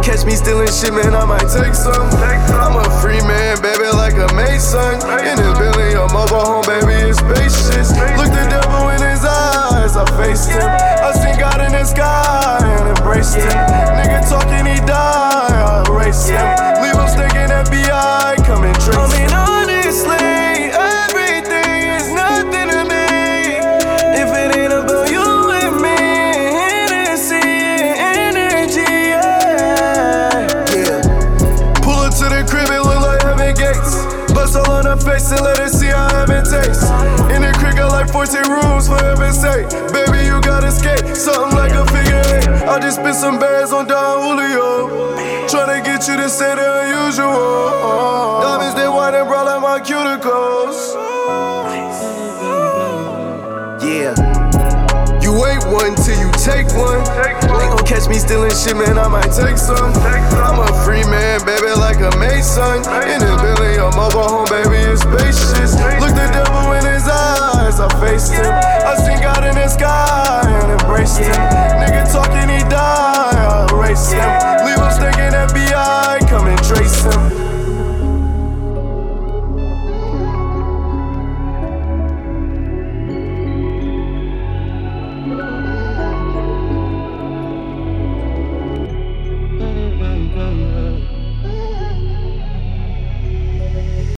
catch me stealing shit, man, I might take some. I'm a free man, baby, like a Mason. In a Bentley, a mobile home, baby, it's spacious. Look the devil in his eyes, I faced him. I seen God in the sky and embraced him. Nigga talking, he die, I erased him. Leave him stinking FBI, come and trace him. I mean, honestly, everything is nothing to me. If it ain't about you and me, Hennessy and energy, yeah. Pull up to the crib, it look like heaven gates. Bust all on her face and let her see how heaven tastes. In the crib, got like 14 rooms for heaven's sake. Baby, you gotta skate, something like a figure eight. I just spit some bands on Don Julio, tryna get you to say the unusual. Diamonds, they white and brown like my cuticles. Yeah. You ain't one till you take one. Ain't gon' catch me stealing shit, man, I might take some. I'm a free man, baby, like a Mason.